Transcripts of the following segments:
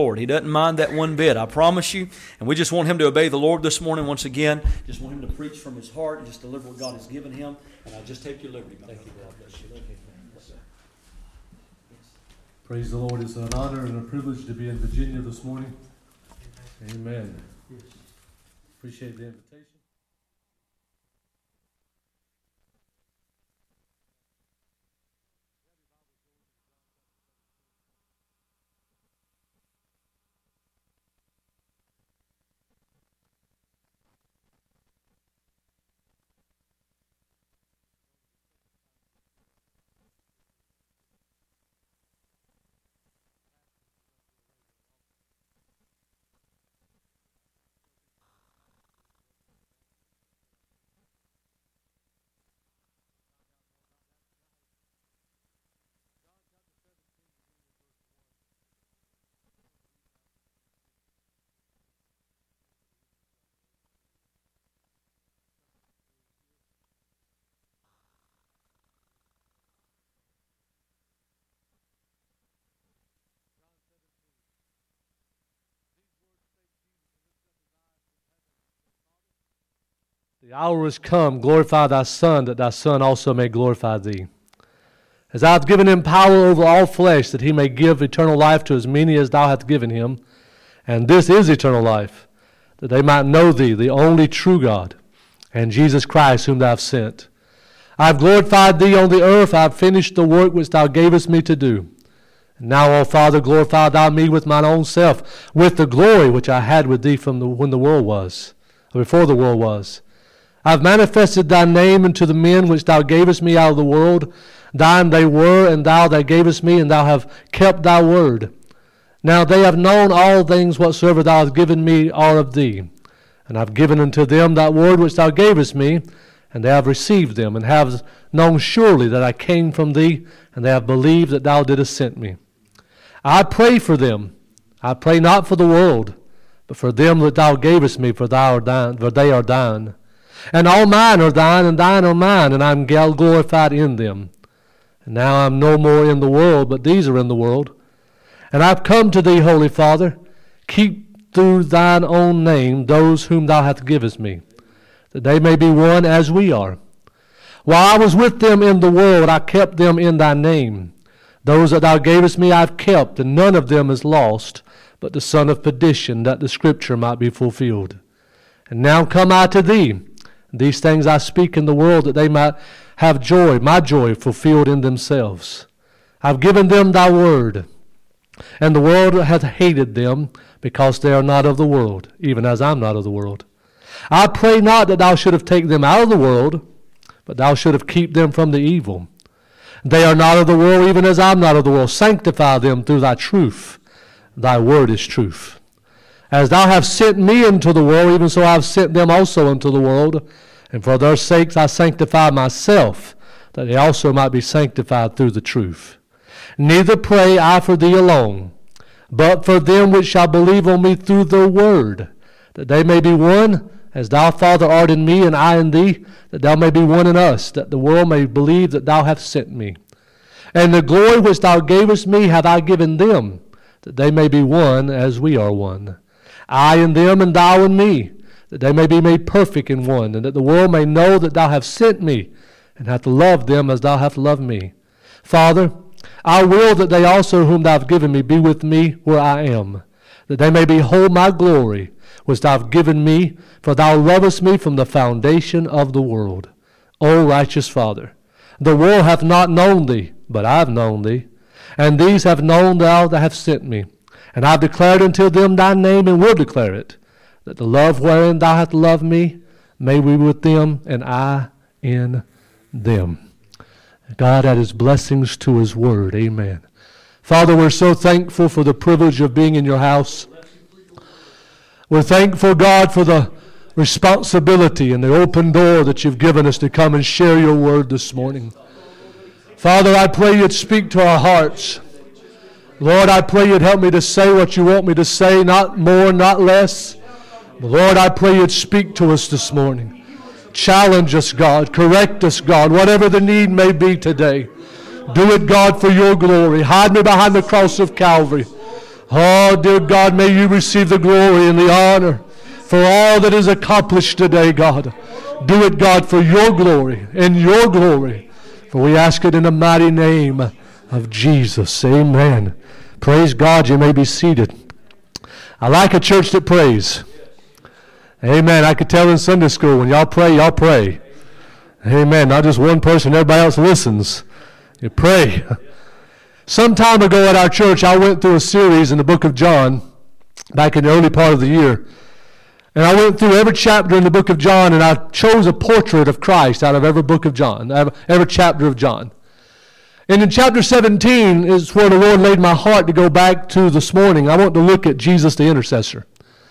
Lord. He doesn't mind that one bit, I promise you. And we just want him to obey the Lord this morning once again. Just want him to preach from his heart and just deliver what God has given him. And I just take your liberty. Thank you, God bless you. Praise the Lord. It's an honor and a privilege to be in Virginia this morning. Amen. Appreciate the invitation. The hour is come, glorify thy Son, that thy Son also may glorify thee. As thou hast given him power over all flesh, that he may give eternal life to as many as thou hast given him. And this is eternal life, that they might know thee, the only true God, and Jesus Christ, whom thou hast sent. I have glorified thee on the earth, I have finished the work which thou gavest me to do. And now, O Father, glorify thou me with mine own self, with the glory which I had with thee from when the world was, or before the world was. I have manifested thy name unto the men which thou gavest me out of the world. Thine they were, and thou gavest me, and thou hast kept thy word. Now they have known all things whatsoever thou hast given me are of thee. And I have given unto them that word which thou gavest me, and they have received them, and have known surely that I came from thee, and they have believed that thou didst send me. I pray for them. I pray not for the world, but for them that thou gavest me, for they are thine. And all mine are thine, and thine are mine, and I am glorified in them. And now I am no more in the world, but these are in the world. And I have come to thee, Holy Father. Keep through thine own name those whom thou hast given me, that they may be one as we are. While I was with them in the world, I kept them in thy name. Those that thou gavest me I have kept, and none of them is lost, but the son of perdition, that the scripture might be fulfilled. And now come I to thee. These things I speak in the world, that they might have joy, my joy, fulfilled in themselves. I have given them thy word, and the world hath hated them, because they are not of the world, even as I am not of the world. I pray not that thou shouldest take them out of the world, but thou shouldest keep them from the evil. They are not of the world, even as I am not of the world. Sanctify them through thy truth. Thy word is truth. As thou hast sent me into the world, even so I have sent them also into the world. And for their sakes I sanctify myself, that they also might be sanctified through the truth. Neither pray I for thee alone, but for them which shall believe on me through the word, that they may be one, as thou, Father, art in me, and I in thee, that thou may be one in us, that the world may believe that thou hast sent me. And the glory which thou gavest me have I given them, that they may be one as we are one. I in them, and thou in me, that they may be made perfect in one, and that the world may know that thou hast sent me, and hast loved them as thou hast loved me. Father, I will that they also whom thou hast given me be with me where I am, that they may behold my glory, which thou hast given me, for thou lovest me from the foundation of the world. O righteous Father, the world hath not known thee, but I have known thee, and these have known thou that hast sent me. And I have declared unto them thy name, and will declare it, that the love wherein thou hast loved me may be with them, and I in them. God add his blessings to his word. Amen. Father, we're so thankful for the privilege of being in your house. We're thankful, God, for the responsibility and the open door that you've given us to come and share your word this morning. Father, I pray you'd speak to our hearts. Lord, I pray you'd help me to say what you want me to say, not more, not less. But Lord, I pray you'd speak to us this morning. Challenge us, God. Correct us, God. Whatever the need may be today. Do it, God, for your glory. Hide me behind the cross of Calvary. Oh, dear God, may you receive the glory and the honor for all that is accomplished today, God. Do it, God, for your glory and your glory. For we ask it in the mighty name of Jesus. Amen. Praise God. You may be seated. I like a church that prays. Amen. I could tell in Sunday school, when y'all pray, y'all pray. Amen. Not just one person, everybody else listens. You pray. Some time ago at our church, I went through a series in the book of John back in the early part of the year. And I went through every chapter in the book of John, and I chose a portrait of Christ out of every book of John, every chapter of John. And in chapter 17 is where the Lord laid my heart to go back to this morning. I want to look at Jesus the intercessor.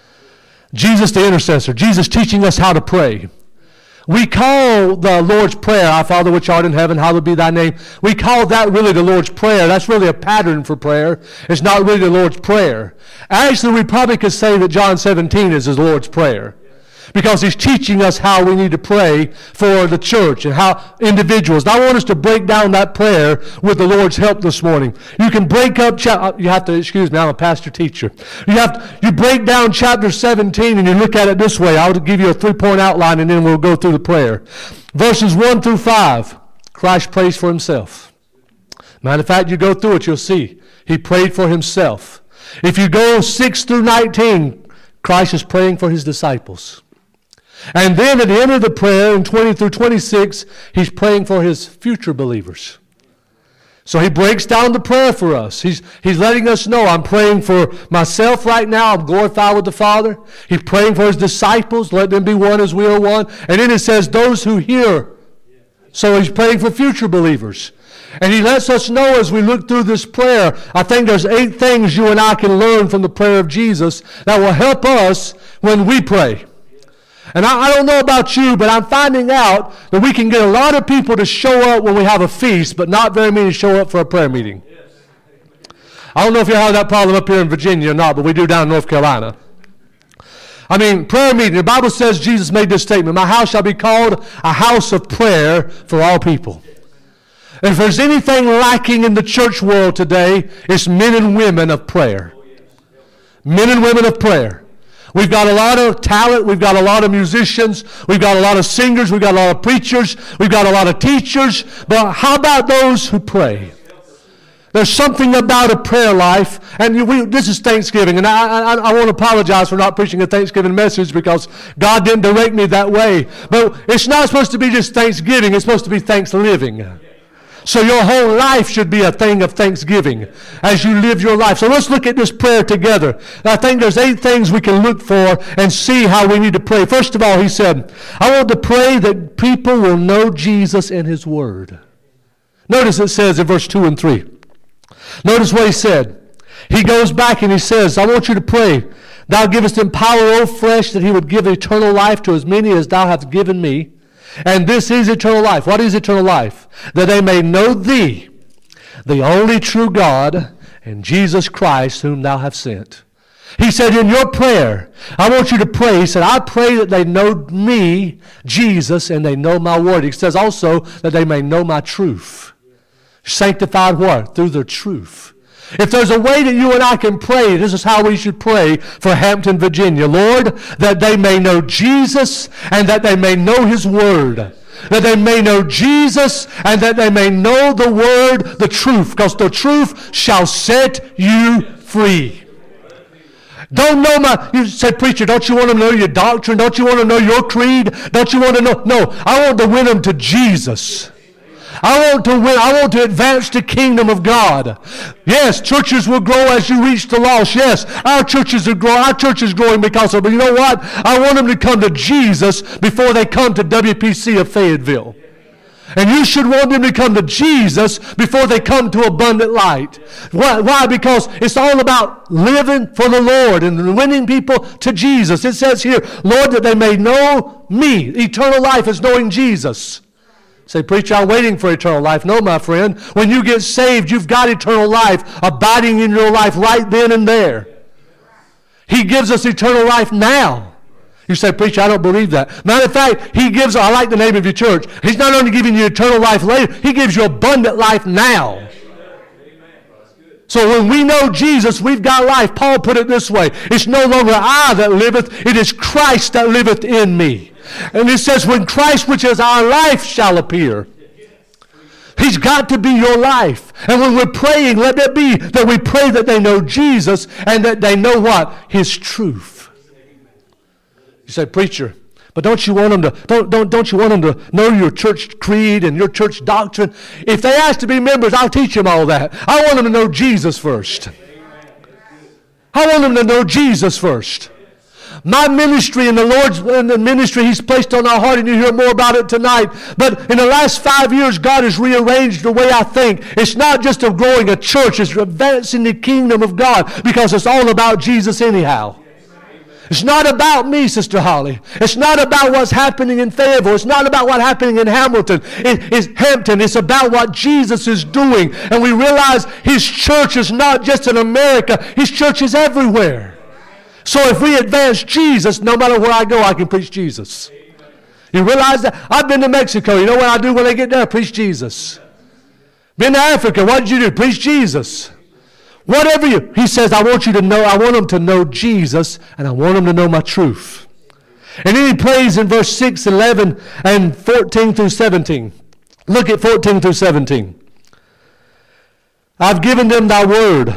Jesus the intercessor. Jesus teaching us how to pray. We call the Lord's Prayer, Our Father which art in heaven, hallowed be thy name. We call that really the Lord's Prayer. That's really a pattern for prayer. It's not really the Lord's Prayer. Actually, we probably could say that John 17 is his Lord's Prayer, because he's teaching us how we need to pray for the church and how individuals. And I want us to break down that prayer with the Lord's help this morning. You can break up, you have to, excuse me, I'm a pastor teacher. You break down chapter 17 and you look at it this way. I'll give you a 3-point outline and then we'll go through the prayer. Verses 1 through 5, Christ prays for himself. Matter of fact, you go through it, you'll see. He prayed for himself. If you go 6 through 19, Christ is praying for his disciples. And then at the end of the prayer, in 20 through 26, he's praying for his future believers. So he breaks down the prayer for us. He's letting us know, I'm praying for myself right now. I'm glorified with the Father. He's praying for his disciples. Let them be one as we are one. And then it says, those who hear. So he's praying for future believers. And he lets us know as we look through this prayer, I think there's 8 things you and I can learn from the prayer of Jesus that will help us when we pray. And I don't know about you, but I'm finding out that we can get a lot of people to show up when we have a feast, but not very many show up for a prayer meeting. I don't know if you have that problem up here in Virginia or not, but we do down in North Carolina. I mean, prayer meeting. The Bible says Jesus made this statement, my house shall be called a house of prayer for all people. And if there's anything lacking in the church world today, it's men and women of prayer. Men and women of prayer. We've got a lot of talent. We've got a lot of musicians. We've got a lot of singers. We've got a lot of preachers. We've got a lot of teachers. But how about those who pray? There's something about a prayer life. And this is Thanksgiving. And I want to apologize for not preaching a Thanksgiving message because God didn't direct me that way. But it's not supposed to be just Thanksgiving. It's supposed to be Thanks-living. So your whole life should be a thing of thanksgiving as you live your life. So let's look at this prayer together. I think there's 8 things we can look for and see how we need to pray. First of all, he said, I want to pray that people will know Jesus and his word. Notice it says in verse 2 and 3. Notice what he said. He goes back and he says, I want you to pray, thou givest him power, O flesh, that he would give eternal life to as many as thou hast given me. And this is eternal life. What is eternal life? That they may know thee, the only true God, and Jesus Christ, whom thou hast sent. He said in your prayer, I want you to pray. He said, I pray that they know me, Jesus, and they know my word. He says also that they may know my truth. Sanctified what? Through the truth. If there's a way that you and I can pray, this is how we should pray for Hampton, Virginia. Lord, that they may know Jesus and that they may know his word. That they may know Jesus and that they may know the word, the truth. Because the truth shall set you free. Don't know you say, preacher, don't you want to know your doctrine? Don't you want to know your creed? Don't you want to know? No, I want to win them to Jesus. I want to advance the kingdom of God. Yes, churches will grow as you reach the lost. Yes, our churches will grow. Our church is growing because of it. But you know what? I want them to come to Jesus before they come to WPC of Fayetteville. And you should want them to come to Jesus before they come to Abundant Light. Why? Because it's all about living for the Lord and winning people to Jesus. It says here, Lord, that they may know me. Eternal life is knowing Jesus. Say, preacher, I'm waiting for eternal life. No, my friend. When you get saved, you've got eternal life abiding in your life right then and there. He gives us eternal life now. You say, preacher, I don't believe that. Matter of fact, he gives, I like the name of your church. He's not only giving you eternal life later, he gives you abundant life now. So when we know Jesus, we've got life. Paul put it this way. It's no longer I that liveth, it is Christ that liveth in me. And it says, when Christ, which is our life, shall appear. He's got to be your life. And when we're praying, let it be that we pray that they know Jesus and that they know what? His truth. You say, preacher, but don't you want them to don't you want them to know your church creed and your church doctrine? If they ask to be members, I'll teach them all that. I want them to know Jesus first. I want them to know Jesus first. My ministry and the Lord's ministry He's placed on our heart, and you hear more about it tonight. But in the last 5 years, God has rearranged the way I think. It's not just of growing a church, it's advancing the kingdom of God, because it's all about Jesus anyhow. It's not about me, Sister Holly. It's not about what's happening in Fayetteville. It's not about what's happening in Hamilton. It's Hampton. It's about what Jesus is doing. And we realize His church is not just in America. His church is everywhere. So if we advance Jesus, no matter where I go, I can preach Jesus. You realize that? I've been to Mexico. You know what I do when I get there? Preach Jesus. Been to Africa. What did you do? Preach Jesus. Whatever you, He says, I want you to know, I want them to know Jesus, and I want them to know my truth. And then He prays in verse 6, 11, and 14 through 17. Look at 14 through 17. I've given them thy word,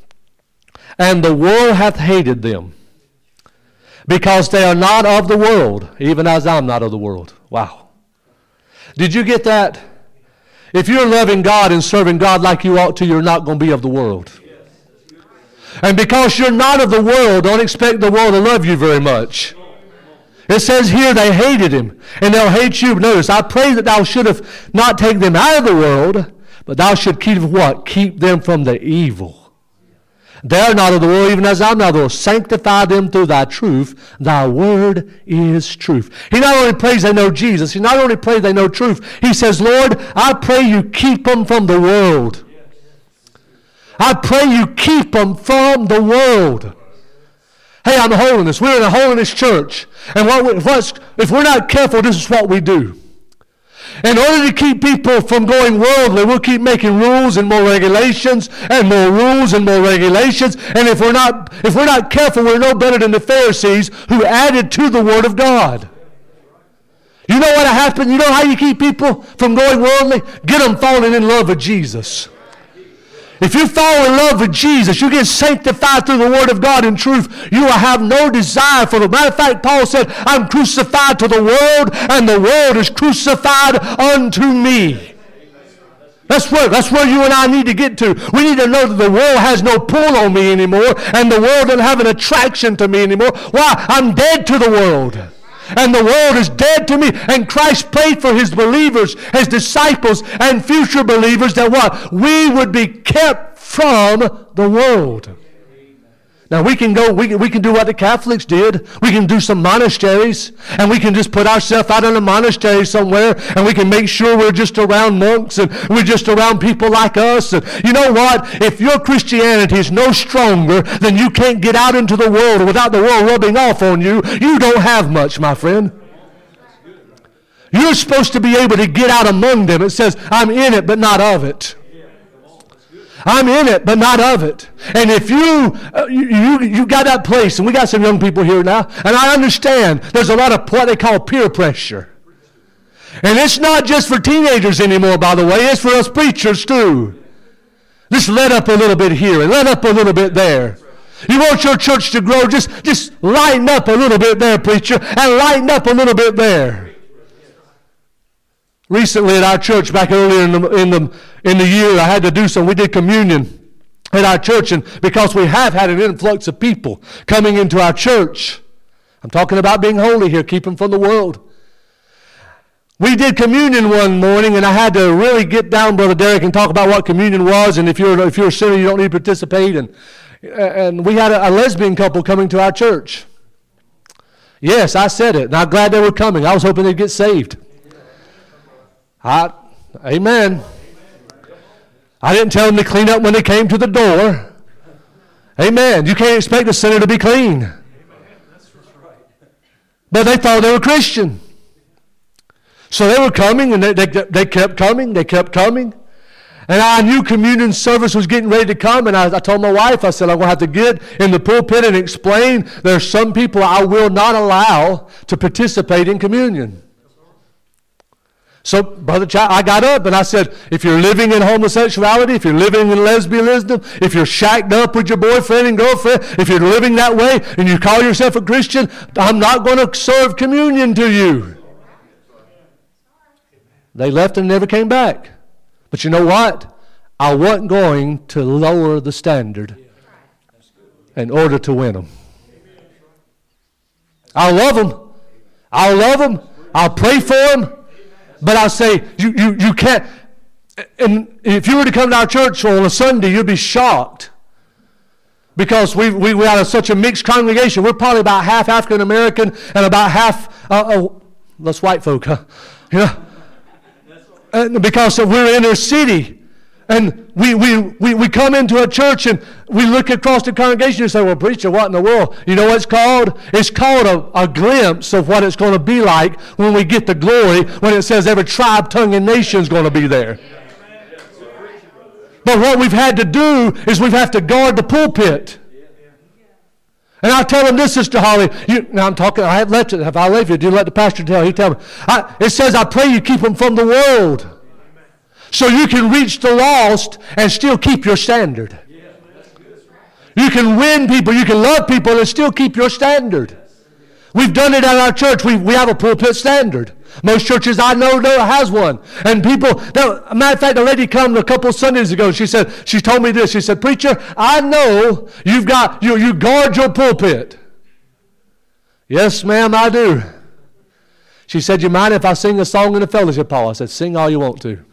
and the world hath hated them, because they are not of the world, even as I'm not of the world. Wow. Did you get that? If you're loving God and serving God like you ought to, you're not going to be of the world. And because you're not of the world, don't expect the world to love you very much. It says here they hated Him, and they'll hate you. Notice, I pray that thou shouldst not take them out of the world, but thou should keep what? Keep them from the evil. They are not of the world, even as I'm not of the world. Sanctify them through thy truth. Thy word is truth. He not only prays they know Jesus, He not only prays they know truth. He says, Lord, I pray you keep them from the world. I pray you keep them from the world. Hey, I'm a holiness. We're in a holiness church. And if we're not careful, this is what we do. In order to keep people from going worldly, we'll keep making rules and more regulations and more rules and more regulations. And if we're not careful, we're no better than the Pharisees who added to the Word of God. You know what happened? You know how you keep people from going worldly? Get them falling in love with Jesus. If you fall in love with Jesus, you get sanctified through the Word of God in truth, you will have no desire for the matter of fact, Paul said, I'm crucified to the world, and the world is crucified unto me. That's where you and I need to get to. We need to know that the world has no pull on me anymore, and the world doesn't have an attraction to me anymore. Why? I'm dead to the world. And the world is dead to me. And Christ prayed for His believers, His disciples, and future believers that what? We would be kept from the world. Now we can do what the Catholics did. We can do some monasteries, and we can just put ourselves out in a monastery somewhere, and we can make sure we're just around monks and we're just around people like us. And you know what? If your Christianity is no stronger, then you can't get out into the world without the world rubbing off on you. You don't have much, my friend. You're supposed to be able to get out among them. It says, I'm in it, but not of it. I'm in it, but not of it. And if you got that place, and we got some young people here now, and I understand there's a lot of what they call peer pressure. And it's not just for teenagers anymore, by the way. It's for us preachers, too. Just let up a little bit here and let up a little bit there. You want your church to grow, just lighten up a little bit there, preacher, and lighten up a little bit there. Recently at our church, back earlier in the year, I had to do some. We did communion at our church, and because we have had an influx of people coming into our church, I'm talking about being holy here, keeping from the world. We did communion one morning, and I had to really get down, Brother Derek, and talk about what communion was. And if you're a sinner, you don't need to participate. And we had a lesbian couple coming to our church. Yes, I said it, and I'm glad they were coming. I was hoping they'd get saved. Amen. I didn't tell them to clean up when they came to the door. Amen. You can't expect a sinner to be clean. But they thought they were Christian. So they were coming, and they kept coming. They kept coming. And I knew communion service was getting ready to come, and I told my wife, I said, I'm going to have to get in the pulpit and explain there are some people I will not allow to participate in communion. So, Brother Child, I got up and I said, if you're living in homosexuality, if you're living in lesbianism, if you're shacked up with your boyfriend and girlfriend, if you're living that way and you call yourself a Christian, I'm not going to serve communion to you. They left and never came back. But you know what? I wasn't going to lower the standard in order to win them. I'll love them. I'll love them. I'll pray for them. But I'll say, you can't. And if you were to come to our church on a Sunday, you'd be shocked. Because we are such a mixed congregation. We're probably about half African American and about half, that's white folk, huh? Yeah. And because we're inner city. And we come into a church and we look across the congregation and say, well, preacher, what in the world? You know what it's called? It's called a glimpse of what it's going to be like when we get the glory, when it says every tribe, tongue, and nation is going to be there. But what we've had to do is we've had to guard the pulpit. And I tell them this, Sister Holly. Now I'm talking, I have left it. If I left you, do let the pastor tell. He tell me. It says, I pray you keep them from the world. So you can reach the lost and still keep your standard. You can win people, you can love people and still keep your standard. We've done it at our church. We have a pulpit standard. Most churches I know has one. And people, matter of fact, a lady came a couple Sundays ago. She told me this. She said, preacher, I know you guard your pulpit. Yes, ma'am, I do. She said, you mind if I sing a song in the fellowship hall? I said, sing all you want to.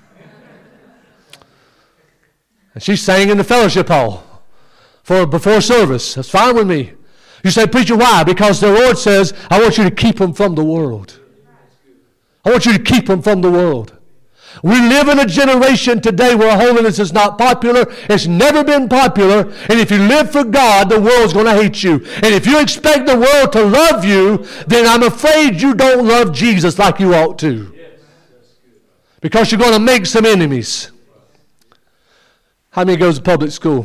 And she sang in the fellowship hall before service. That's fine with me. You say, preacher, why? Because the Lord says, I want you to keep them from the world. I want you to keep them from the world. We live in a generation today where holiness is not popular. It's never been popular. And if you live for God, the world's going to hate you. And if you expect the world to love you, then I'm afraid you don't love Jesus like you ought to. Because you're going to make some enemies. How many goes to public school?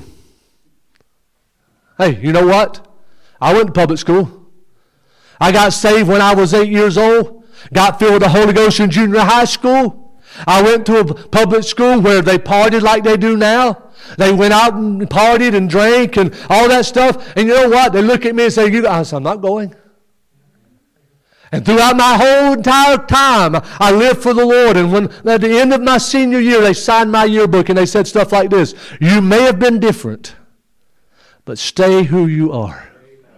Hey, you know what? I went to public school. I got saved when I was 8 years old. Got filled with the Holy Ghost in junior high school. I went to a public school where they partied like they do now. They went out and partied and drank and all that stuff. And you know what? They look at me and say, I said, I'm not going. And throughout my whole entire time, I lived for the Lord. And when at the end of my senior year, they signed my yearbook and they said stuff like this. You may have been different, but stay who you are.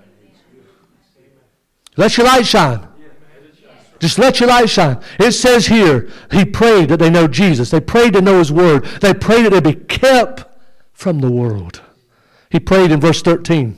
Let your light shine. Just let your light shine. It says here, he prayed that they know Jesus. They prayed to know his word. They prayed that they be kept from the world. He prayed in verse 13.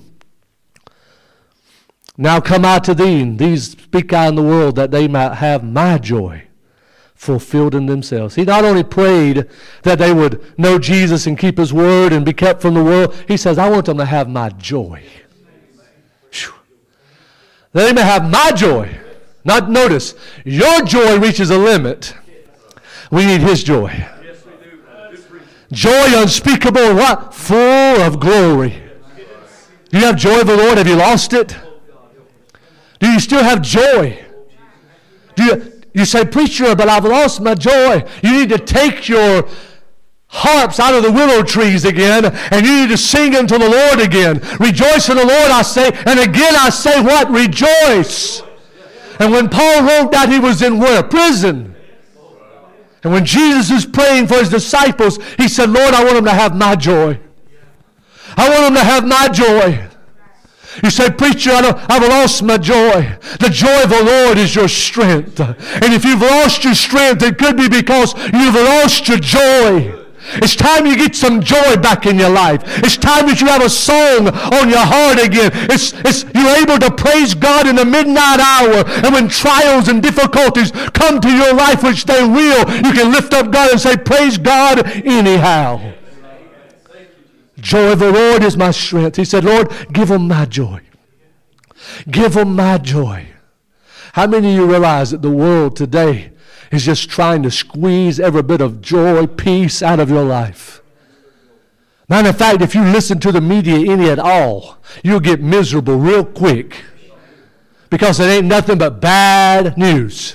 Now come I to thee, and these speak I in the world, that they might have my joy fulfilled in themselves. He not only prayed that they would know Jesus and keep his word and be kept from the world, he says, I want them to have my joy. Whew. That they may have my joy. Not notice, your joy reaches a limit. We need his joy. Joy unspeakable and what? Full of glory. Do you have joy of the Lord? Have you lost it? Do you still have joy? You say, preacher, but I've lost my joy. You need to take your harps out of the willow trees again, and you need to sing unto the Lord again. Rejoice in the Lord, I say, and again I say what? Rejoice. And when Paul wrote that, he was in where? Prison. And when Jesus was praying for his disciples, he said, Lord, I want them to have my joy. I want them to have my joy. You say, preacher, I've lost my joy. The joy of the Lord is your strength. And if you've lost your strength, it could be because you've lost your joy. It's time you get some joy back in your life. It's time that you have a song on your heart again. You're able to praise God in the midnight hour. And when trials and difficulties come to your life, which they will, you can lift up God and say, praise God anyhow. Joy of the Lord is my strength. He said, Lord, give them my joy. Give them my joy. How many of you realize that the world today is just trying to squeeze every bit of joy, peace out of your life. Matter of fact, if you listen to the media any at all, you'll get miserable real quick because it ain't nothing but bad news.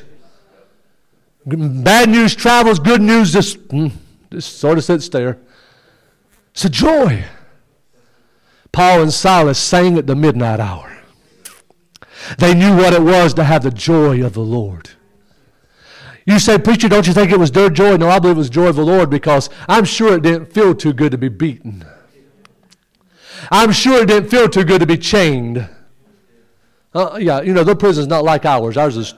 Bad news travels, good news just sort of sits there. It's a joy. Paul and Silas sang at the midnight hour. They knew what it was to have the joy of the Lord. You say, preacher, don't you think it was their joy? No, I believe it was joy of the Lord because I'm sure it didn't feel too good to be beaten. I'm sure it didn't feel too good to be chained. Their prison's not like ours. Ours is,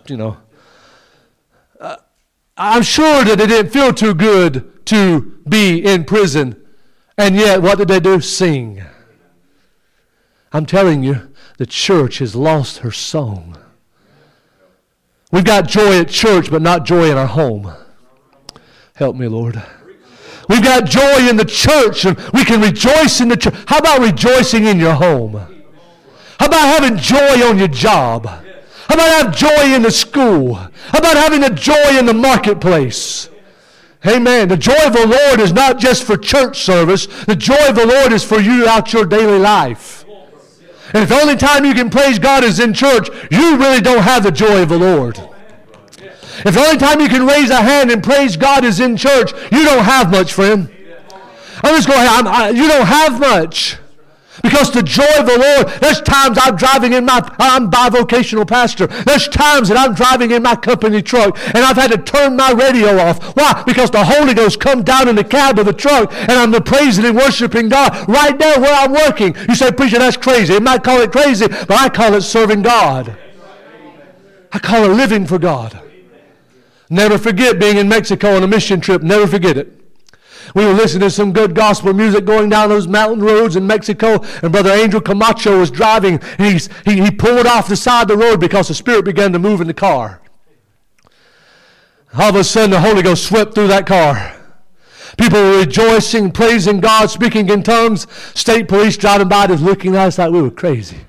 I'm sure that it didn't feel too good to be in prison. And yet, what did they do? Sing. I'm telling you, the church has lost her song. We've got joy at church, but not joy in our home. Help me, Lord. We've got joy in the church, and we can rejoice in the church. How about rejoicing in your home? How about having joy on your job? How about having joy in the school? How about having the joy in the marketplace? Amen. The joy of the Lord is not just for church service. The joy of the Lord is for you out your daily life. And if the only time you can praise God is in church, you really don't have the joy of the Lord. If the only time you can raise a hand and praise God is in church, you don't have much, friend. I'm just going, you don't have much. Because the joy of the Lord, there's times I'm bivocational pastor. There's times that I'm driving in my company truck and I've had to turn my radio off. Why? Because the Holy Ghost comes down in the cab of the truck and I'm praising and worshiping God right there where I'm working. You say, preacher, that's crazy. You might call it crazy, but I call it serving God. I call it living for God. Never forget being in Mexico on a mission trip. Never forget it. We were listening to some good gospel music going down those mountain roads in Mexico, and Brother Angel Camacho was driving. He pulled off the side of the road because the Spirit began to move in the car. All of a sudden, the Holy Ghost swept through that car. People were rejoicing, praising God, speaking in tongues. State police driving by just looking at us like we were crazy.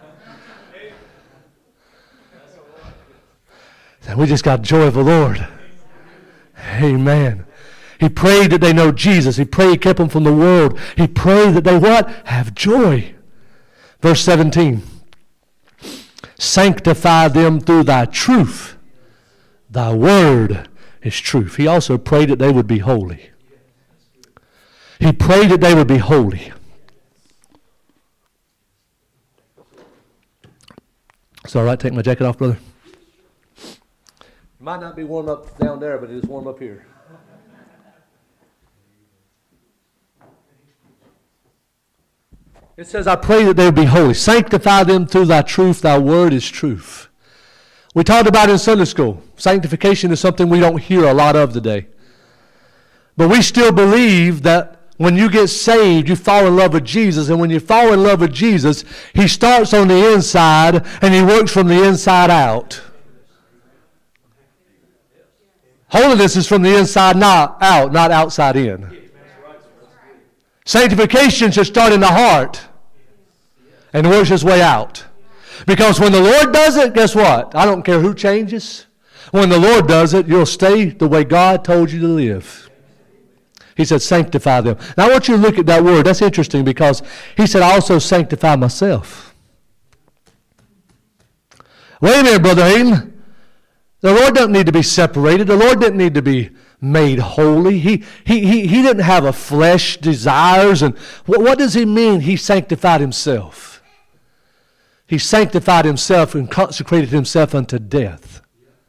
And we just got joy of the Lord. Amen. He prayed that they know Jesus. He prayed, he kept them from the world. He prayed that they what? Have joy. Verse 17. Sanctify them through thy truth. Thy word is truth. He also prayed that they would be holy. He prayed that they would be holy. It's all right, take my jacket off, brother. It might not be warm up down there, but it is warm up here. It says, I pray that they will be holy. Sanctify them through thy truth. Thy word is truth. We talked about in Sunday school. Sanctification is something we don't hear a lot of today. But we still believe that when you get saved, you fall in love with Jesus. And when you fall in love with Jesus, he starts on the inside and he works from the inside out. Holiness is from the inside not out, not outside in. Sanctification should start in the heart and works its way out. Because when the Lord does it, guess what? I don't care who changes. When the Lord does it, you'll stay the way God told you to live. He said, sanctify them. Now I want you to look at that word. That's interesting because he said, I also sanctify myself. Wait a minute, Brother Hayden. The Lord doesn't need to be separated. The Lord didn't need to be made holy. He didn't have a flesh desires. And what does he mean he sanctified himself? He sanctified himself and consecrated himself unto death.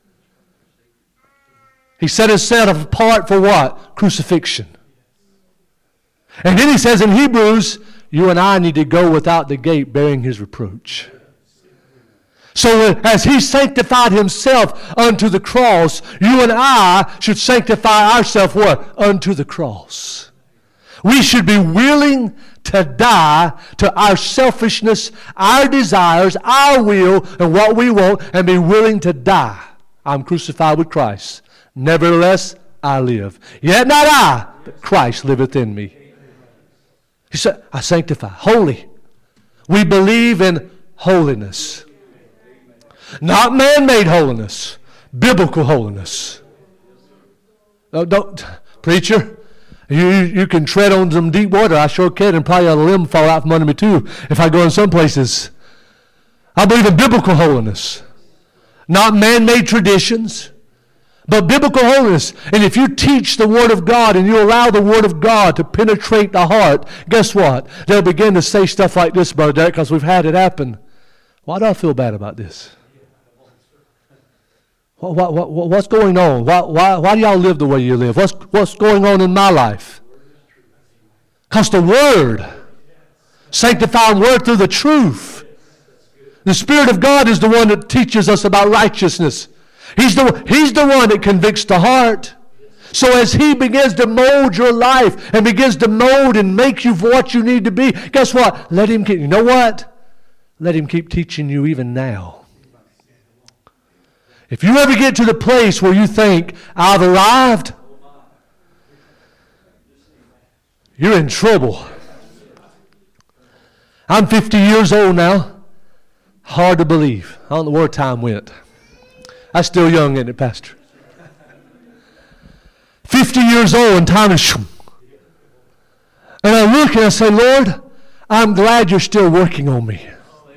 He set himself apart for what? Crucifixion. And then he says in Hebrews, you and I need to go without the gate bearing his reproach. So as he sanctified himself unto the cross, you and I should sanctify ourselves what? Unto the cross. We should be willing to die to our selfishness, our desires, our will, and what we want, and be willing to die. I'm crucified with Christ. Nevertheless, I live. Yet not I, but Christ liveth in me. He said, I sanctify. Holy. We believe in holiness. Not man-made holiness. Biblical holiness. Oh, don't, preacher, you can tread on some deep water. I sure can, and probably a limb fall out from under me too if I go in some places. I believe in biblical holiness, not man-made traditions, but biblical holiness. And if you teach the Word of God and you allow the Word of God to penetrate the heart, guess what? They'll begin to say stuff like this, Brother Derek, because we've had it happen. Why do I feel bad about this? What's going on? Why do y'all live the way you live? What's going on in my life? Because the Word, sanctifying Word through the truth. The Spirit of God is the one that teaches us about righteousness. He's the one that convicts the heart. So as He begins to mold your life and begins to mold and make you what you need to be, guess what? Let Him keep, you know what? Let Him keep teaching you even now. If you ever get to the place where you think, I've arrived, you're in trouble. I'm 50 years old now. Hard to believe. I don't know where time went. I'm still young, isn't it, Pastor? 50 years old and time is... And I look and I say, Lord, I'm glad you're still working on me.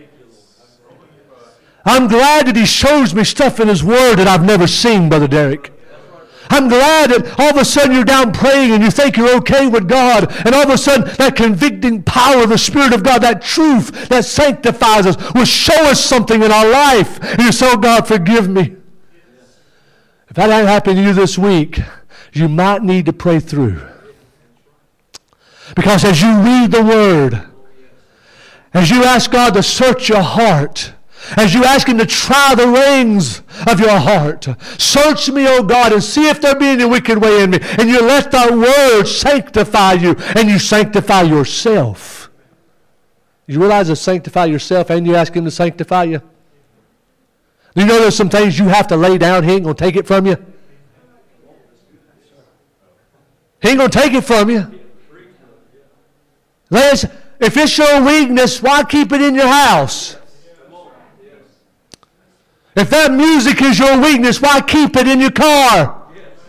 I'm glad that He shows me stuff in His Word that I've never seen, Brother Derek. I'm glad that all of a sudden you're down praying and you think you're okay with God, and all of a sudden that convicting power of the Spirit of God, that truth that sanctifies us, will show us something in our life. And you say, oh God, forgive me. If that hadn't happened to you this week, you might need to pray through. Because as you read the Word, as you ask God to search your heart, as you ask Him to try the reins of your heart, search me, O God, and see if there be any wicked way in me. And you let the Word sanctify you, and you sanctify yourself. You realize to sanctify yourself, and you ask Him to sanctify you? Do you know there's some things you have to lay down? He ain't going to take it from you. He ain't going to take it from you. If it's your weakness, why keep it in your house? If that music is your weakness, why keep it in your car?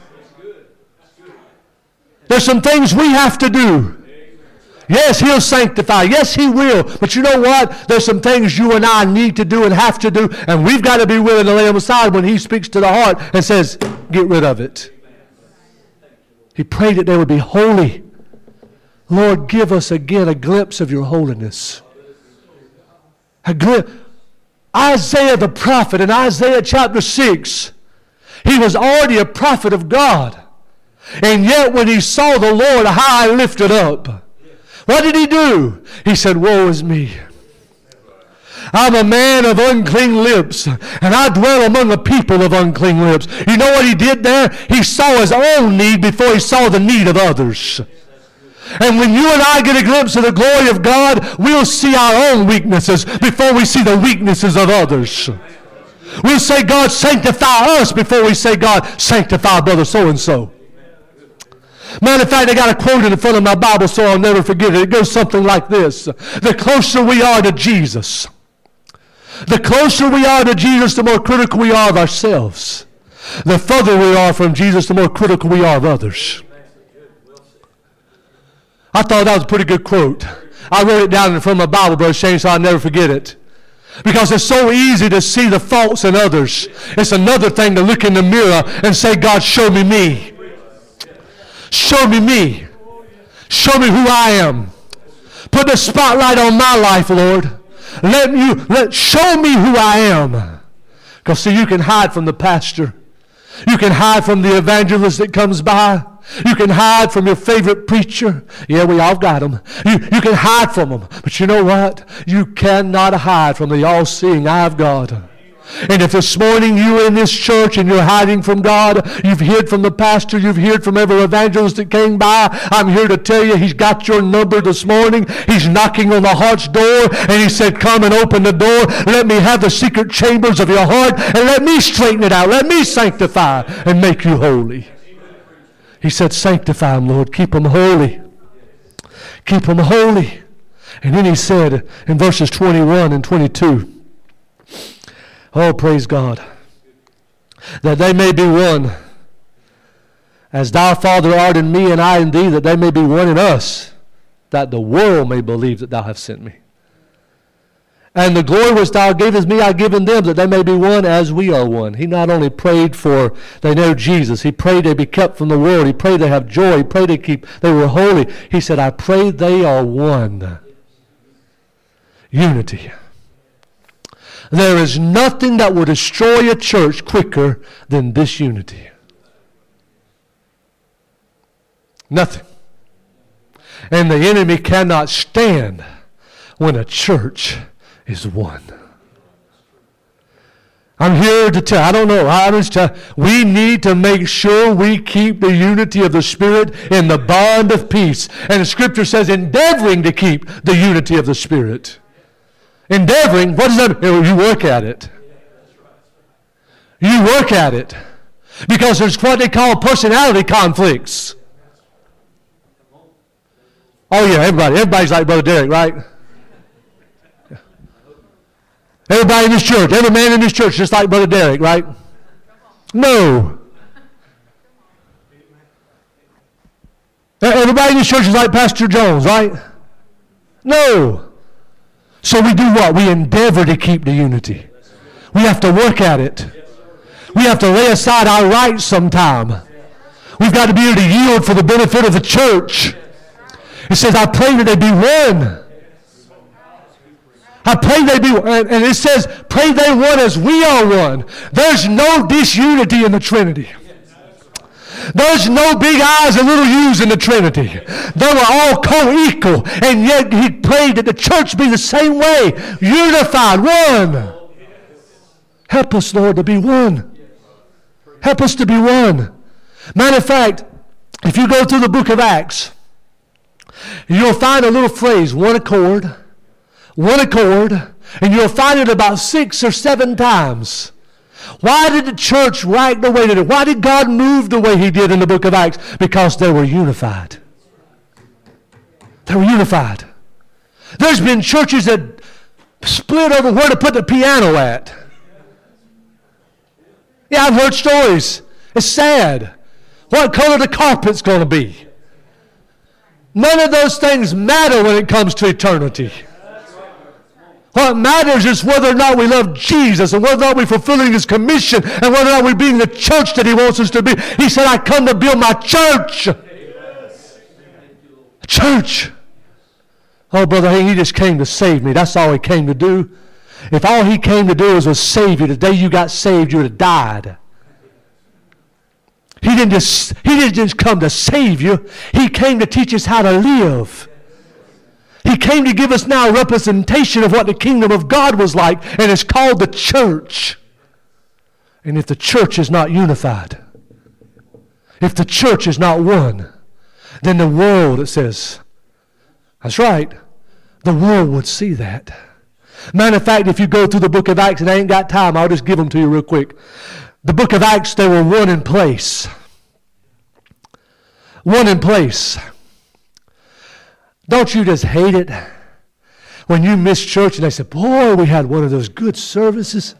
There's some things we have to do. Yes, He'll sanctify. Yes, He will. But you know what? There's some things you and I need to do and have to do, and we've got to be willing to lay them aside when He speaks to the heart and says, get rid of it. He prayed that they would be holy. Lord, give us again a glimpse of your holiness. A glimpse. Isaiah the prophet in Isaiah chapter 6, he was already a prophet of God. And yet when he saw the Lord high lifted up, what did he do? He said, woe is me. I'm a man of unclean lips, and I dwell among a people of unclean lips. You know what he did there? He saw his own need before he saw the need of others. And when you and I get a glimpse of the glory of God, we'll see our own weaknesses before we see the weaknesses of others. We'll say, God, sanctify us before we say, God, sanctify brother so-and-so. Matter of fact, I got a quote in the front of my Bible so I'll never forget it. It goes something like this. The closer we are to Jesus, the closer we are to Jesus, the more critical we are of ourselves. The further we are from Jesus, the more critical we are of others. I thought that was a pretty good quote. I wrote it down in front of my Bible, Brother Shane, so I'll never forget it. Because it's so easy to see the faults in others. It's another thing to look in the mirror and say, God, show me me. Show me me. Show me who I am. Put the spotlight on my life, Lord. Show me who I am. Because see, you can hide from the pastor. You can hide from the evangelist that comes by. You can hide from your favorite preacher. Yeah, we all got them. You can hide from them. But you know what? You cannot hide from the all-seeing eye of God. And if this morning you're in this church and you're hiding from God, you've hid from the pastor, you've hid from every evangelist that came by, I'm here to tell you He's got your number this morning. He's knocking on the heart's door, and He said, come and open the door. Let me have the secret chambers of your heart, and let me straighten it out. Let me sanctify and make you holy. He said, sanctify them, Lord. Keep them holy. Keep them holy. And then He said in verses 21 and 22, oh, praise God, that they may be one As thou, Father, art in me, and I in thee, that they may be one in us, that the world may believe that thou hast sent me. And the glory which thou gavest me, I give in them, that they may be one as we are one. He not only prayed for they know Jesus. He prayed they be kept from the world. He prayed they have joy. He prayed they were holy. He said, I pray they are one. Unity. There is nothing that will destroy a church quicker than this unity. Nothing. And the enemy cannot stand when a church is one. I'm here to tell, I don't know, I'm just tell, we need to make sure we keep the unity of the Spirit in the bond of peace. And the Scripture says endeavoring to keep the unity of the Spirit. Endeavoring, what does that mean? You work at it. You work at it. Because there's what they call personality conflicts. Oh yeah, everybody's like Brother Derek, right? Everybody in this church, every man in this church just like Brother Derek, right? No. Everybody in this church is like Pastor Jones, right? No. So we do what? We endeavor to keep the unity. We have to work at it. We have to lay aside our rights sometime. We've got to be able to yield for the benefit of the church. It says, I pray that they be one. I pray they be one. And it says, pray they one as we are one. There's no disunity in the Trinity. There's no big I's and little U's in the Trinity. They were all co-equal. And yet he prayed that the church be the same way. Unified, one. Help us, Lord, to be one. Help us to be one. Matter of fact, if you go through the book of Acts, you'll find a little phrase, one accord, and you'll find it about 6 or 7 times. Why did the church write the way it did? Why did God move the way he did in the book of Acts? Because they were unified. They were unified. There's been churches that split over where to put the piano at. Yeah, I've heard stories. It's sad. What color the carpet's going to be. None of those things matter when it comes to eternity. What matters is whether or not we love Jesus and whether or not we're fulfilling his commission and whether or not we're being the church that he wants us to be. He said, I come to build my church. A church. Oh, Brother, hey, he just came to save me. That's all he came to do. If all he came to do was save you, the day you got saved, you would have died. He didn't just come to save you. He came to teach us how to live. He came to give us now a representation of what the kingdom of God was like, and it's called the church. And if the church is not unified, if the church is not one, then the world, it says, that's right, the world would see that. Matter of fact, if you go through the book of Acts, and I ain't got time, I'll just give them to you real quick. The book of Acts, they were one in place. One in place. Don't you just hate it when you miss church and they say, boy, we had one of those good services.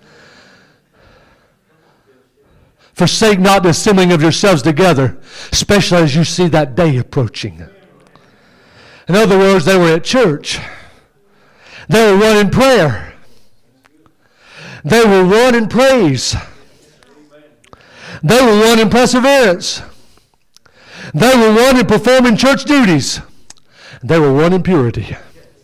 Forsake not the assembling of yourselves together, especially as you see that day approaching. In other words, they were at church. They were one in prayer. They were one in praise. They were one in perseverance. They were one in performing church duties. They were one in purity.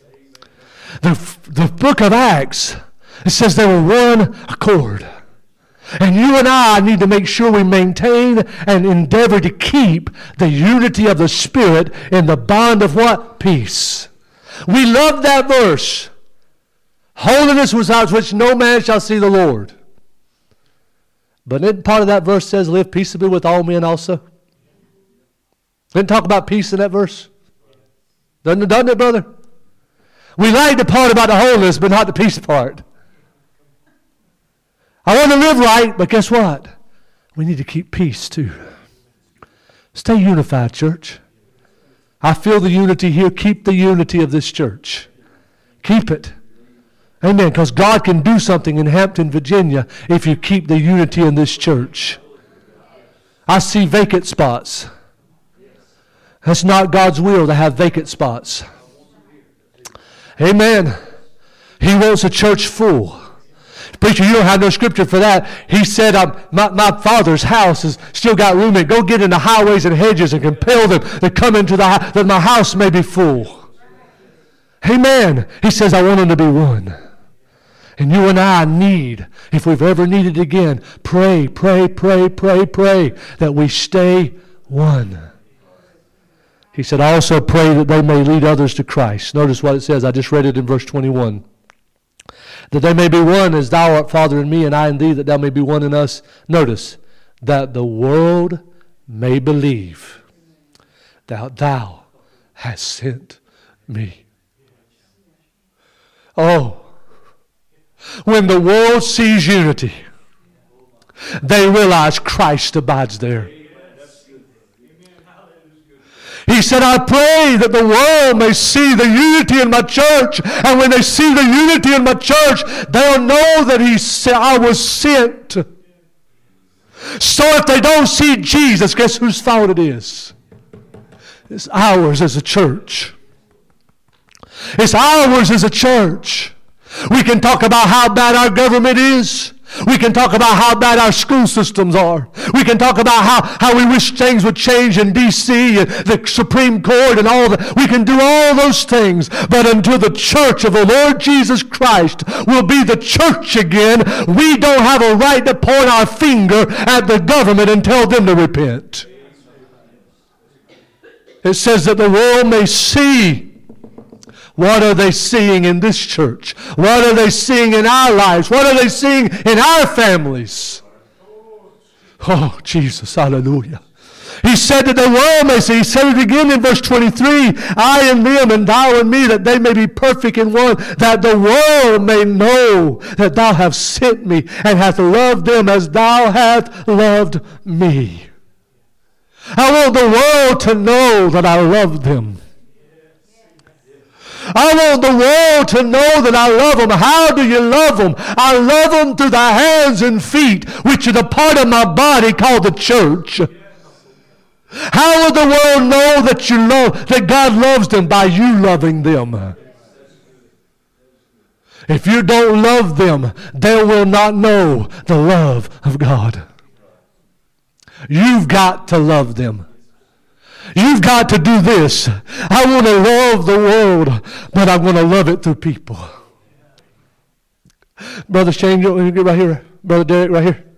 The book of Acts, it says they were one accord. And you and I need to make sure we maintain and endeavor to keep the unity of the Spirit in the bond of what? Peace. We love that verse. Holiness without which no man shall see the Lord. But isn't part of that verse says, live peaceably with all men also? Didn't talk about peace in that verse? Doesn't it, brother? We like the part about the holiness, but not the peace part. I want to live right, but guess what? We need to keep peace too. Stay unified, church. I feel the unity here. Keep the unity of this church. Keep it. Amen. Because God can do something in Hampton, Virginia if you keep the unity in this church. I see vacant spots. That's not God's will to have vacant spots. Amen. He wants a church full. Preacher, you don't have no scripture for that. He said, my Father's house has still got room in it. Go get in the highways and hedges and compel them to come into the house, that my house may be full. Amen. He says, I want them to be one. And you and I need, if we've ever needed it again, pray that we stay one. He said, also pray that they may lead others to Christ. Notice what it says. I just read it in verse 21. That they may be one as thou art, Father, in me, and I in thee, that thou may be one in us. Notice, that the world may believe that thou hast sent me. Oh, when the world sees unity, they realize Christ abides there. He said, I pray that the world may see the unity in my church. And when they see the unity in my church, they'll know that I was sent. So if they don't see Jesus, guess whose fault it is? It's ours as a church. It's ours as a church. We can talk about how bad our government is. We can talk about how bad our school systems are. We can talk about how we wish things would change in D.C. and the Supreme Court and all that. We can do all those things. But until the church of the Lord Jesus Christ will be the church again, we don't have a right to point our finger at the government and tell them to repent. It says that the world may see. What are they seeing in this church? What are they seeing in our lives? What are they seeing in our families? Oh, Jesus, hallelujah. He said that the world may see. He said it again in verse 23. I in them and thou in me, that they may be perfect in one, that the world may know that thou hast sent me and hast loved them as thou hast loved me. I want the world to know that I love them. I want the world to know that I love them. How do you love them? I love them through the hands and feet, which are the part of my body called the church. How will the world know that God loves them? By you loving them. If you don't love them, they will not know the love of God. You've got to love them. You've got to do this. I want to love the world, but I want to love it through people. Brother Shane, you get right here. Brother Derek, right here.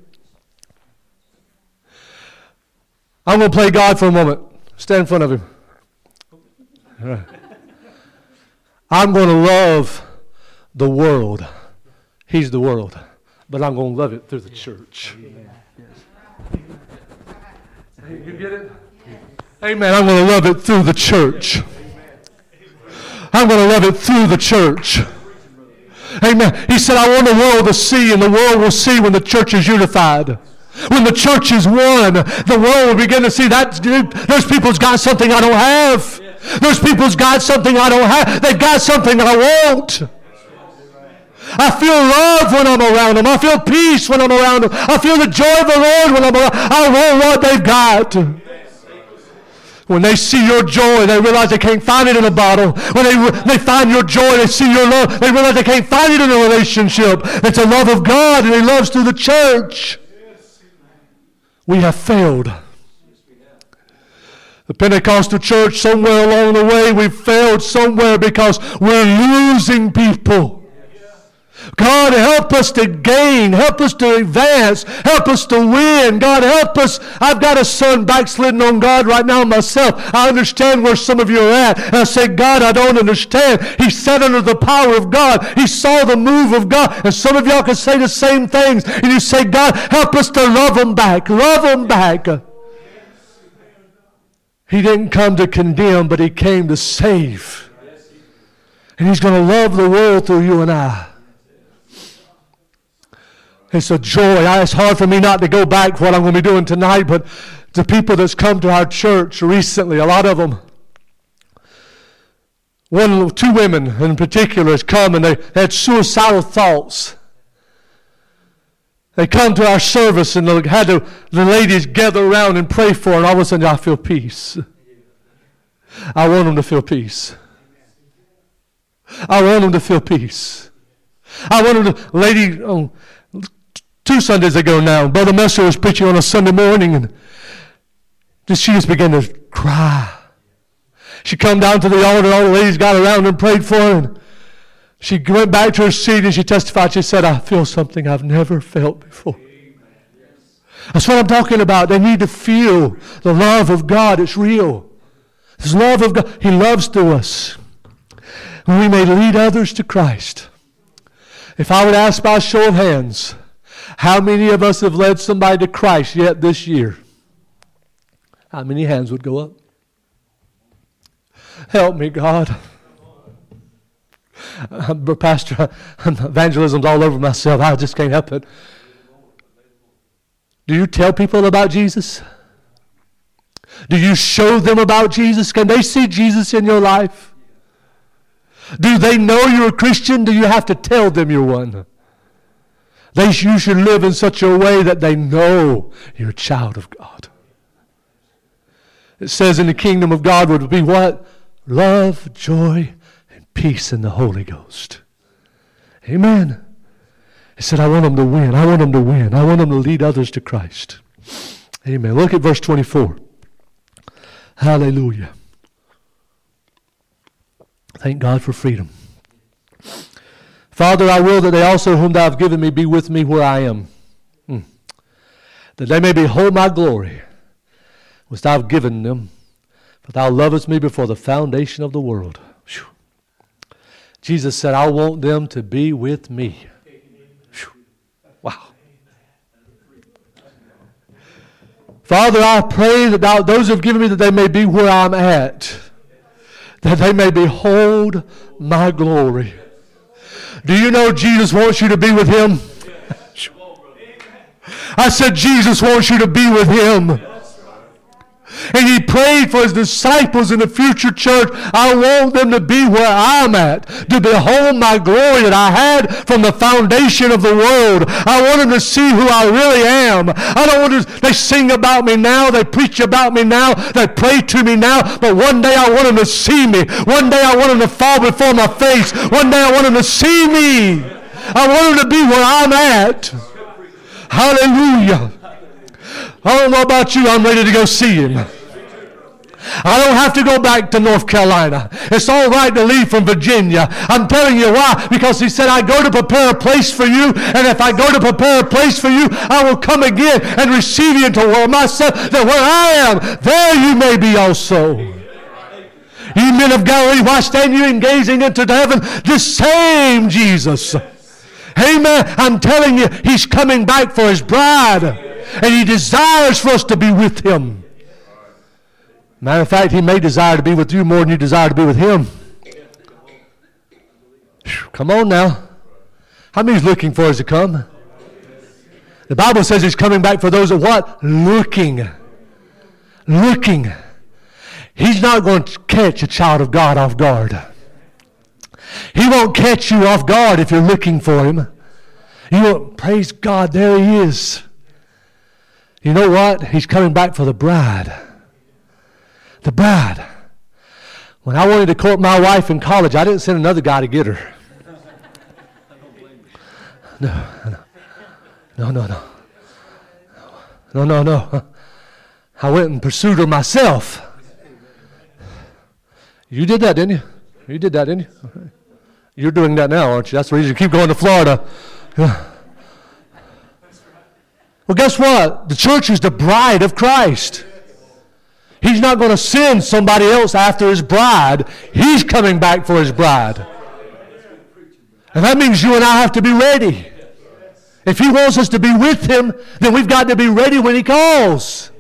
I'm going to play God for a moment. Stand in front of him. All right. I'm going to love the world. He's the world. But I'm going to love it through the church. You get it? Amen. I'm going to love it through the church. I'm going to love it through the church. Amen. He said, I want the world to see, and the world will see when the church is unified. When the church is one, the world will begin to see that those people's got something I don't have. Those people's got something I don't have. They've got something I want. I feel love when I'm around them. I feel peace when I'm around them. I feel the joy of the Lord when I'm around them. I want what they've got. When they see your joy, they realize they can't find it in a bottle. When they find your joy, they see your love, they realize they can't find it in a relationship. It's a love of God, and He loves through the church. We have failed. The Pentecostal church, somewhere along the way, we've failed somewhere because we're losing people. God, help us to gain. Help us to advance. Help us to win. God, help us. I've got a son backsliding on God right now myself. I understand where some of you are at. And I say, God, I don't understand. He sat under the power of God. He saw the move of God. And some of y'all can say the same things. And you say, God, help us to love them back. Love them back. He didn't come to condemn, but He came to save. And He's going to love the world through you and I. It's a joy. It's hard for me not to go back to what I'm going to be doing tonight, but the people that's come to our church recently, a lot of them, two women in particular has come and they had suicidal thoughts. They come to our service and had the ladies gather around and pray for, and all of a sudden I feel peace. I want them to feel peace. I want them to feel peace. I want them to, lady, 2 Sundays ago now, Brother Messer was preaching on a Sunday morning, and she just began to cry. She come down to the altar, and all the ladies got around and prayed for her, and she went back to her seat and she testified. She said, I feel something I've never felt before. That's what I'm talking about. They need to feel the love of God. It's real. This love of God. He loves to us. And we may lead others to Christ. If I would ask by a show of hands, how many of us have led somebody to Christ yet this year? How many hands would go up? Help me, God. Pastor, evangelism's all over myself. I just can't help it. Do you tell people about Jesus? Do you show them about Jesus? Can they see Jesus in your life? Do they know you're a Christian? Do you have to tell them you're one? You should live in such a way that they know you're a child of God. It says in the kingdom of God would be what? Love, joy, and peace in the Holy Ghost. Amen. He said, I want them to win. I want them to win. I want them to lead others to Christ. Amen. Look at verse 24. Hallelujah. Thank God for freedom. Father, I will that they also whom thou hast given me be with me where I am, that they may behold my glory, which thou hast given them, for thou lovest me before the foundation of the world. Whew. Jesus said, I want them to be with me. Whew. Wow. Father, I pray that those who have given me, that they may be where I'm at, that they may behold my glory. Do you know Jesus wants you to be with Him? I said Jesus wants you to be with Him. And He prayed for His disciples in the future church. I want them to be where I'm at, to behold my glory that I had from the foundation of the world. I want them to see who I really am. I don't want to, they sing about me now, they preach about me now, they pray to me now, but one day I want them to see me. One day I want them to fall before my face. One day I want them to see me. I want them to be where I'm at. Hallelujah. I don't know about you, I'm ready to go see Him. I don't have to go back to North Carolina. It's all right to leave from Virginia. I'm telling you why. Because He said, I go to prepare a place for you, and if I go to prepare a place for you, I will come again and receive you into where myself, that where I am, there you may be also. You men of Galilee, why stand you and gazing into heaven? The same Jesus. Amen. I'm telling you, He's coming back for His bride. And He desires for us to be with Him. Matter of fact, He may desire to be with you more than you desire to be with Him. Come on now. How many is looking for us to come? The Bible says He's coming back for those that what? Looking. Looking. He's not going to catch a child of God off guard. He won't catch you off guard if you're looking for Him. You won't, praise God, there He is. You know what? He's coming back for the bride. The bride. When I wanted to court my wife in college, I didn't send another guy to get her. No. I went and pursued her myself. You did that, didn't you? You did that, didn't you? You're doing that now, aren't you? That's the reason you keep going to Florida. Yeah. Well, guess what? The church is the bride of Christ. He's not going to send somebody else after His bride. He's coming back for His bride. And that means you and I have to be ready. If He wants us to be with Him, then we've got to be ready when He calls.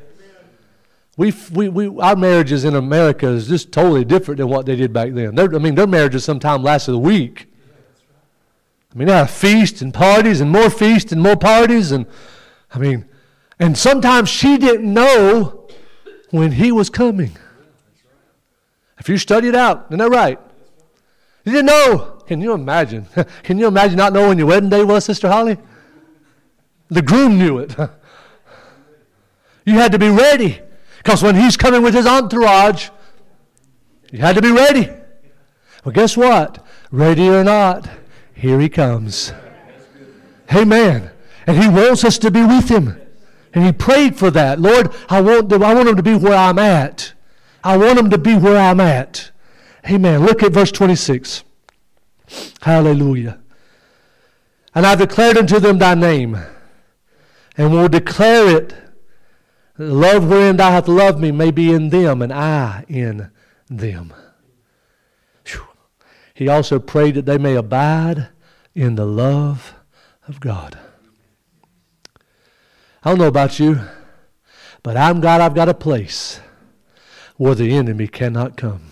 Our marriages in America is just totally different than what they did back then. Their marriages sometimes lasted a week. They had feasts and parties and more feasts and more parties. And sometimes she didn't know when he was coming. If you study it out, isn't that right? You didn't know. Can you imagine? Can you imagine not knowing when your wedding day was, Sister Holly? The groom knew it. You had to be ready. Because when he's coming with his entourage, you had to be ready. Well, guess what? Ready or not, here he comes. Amen. And he wants us to be with him. And he prayed for that. Lord, I want him to be where I'm at. I want him to be where I'm at. Amen. Look at verse 26. Hallelujah. And I've declared unto them thy name, and will declare it, the love wherein thou hast loved me may be in them, and I in them. Whew. He also prayed that they may abide in the love of God. I don't know about you, but I'm glad I've got a place where the enemy cannot come.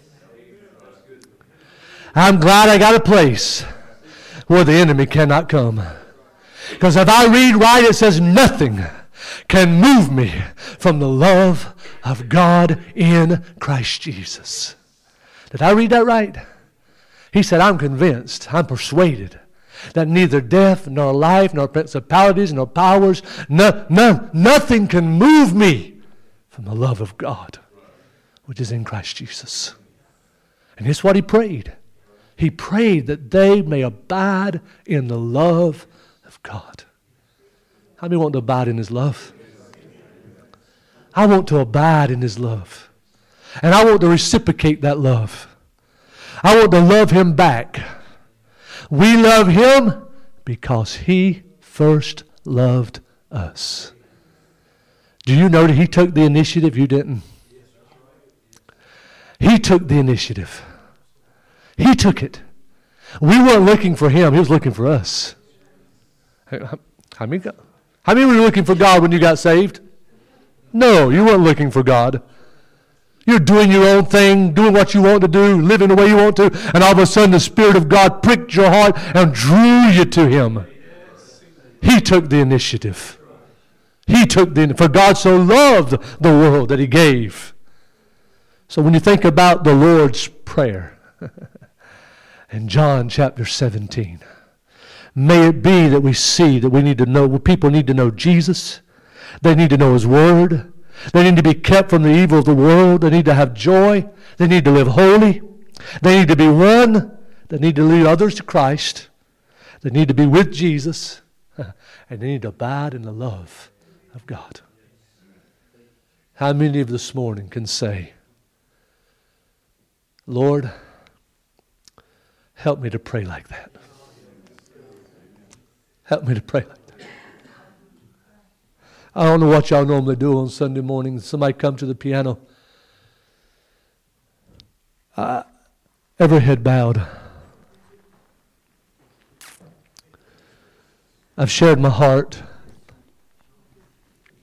I'm glad I got a place where the enemy cannot come. Because if I read right, it says nothing can move me from the love of God in Christ Jesus. Did I read that right? He said, I'm convinced, I'm persuaded that neither death, nor life, nor principalities, nor powers, nothing can move me from the love of God, which is in Christ Jesus. And here's what he prayed. He prayed that they may abide in the love of God. How many want to abide in his love? I want to abide in his love. And I want to reciprocate that love. I want to love him back. We love him because he first loved us. Do you know that he took the initiative? You didn't. He took the initiative. He took it. We weren't looking for him. He was looking for us. How many were looking for God when you got saved? No, you weren't looking for God. You're doing your own thing, doing what you want to do, living the way you want to, and all of a sudden the Spirit of God pricked your heart and drew you to him. He took the initiative. For God so loved the world that he gave. So when you think about the Lord's Prayer in John chapter 17, may it be that we see that we need to know, people need to know Jesus. They need to know his word. They need to be kept from the evil of the world. They need to have joy. They need to live holy. They need to be one. They need to lead others to Christ. They need to be with Jesus. And they need to abide in the love of God. How many of this morning can say, Lord, help me to pray like that. Help me to pray like that. I don't know what y'all normally do on Sunday mornings. Somebody come to the piano. Every head bowed. I've shared my heart.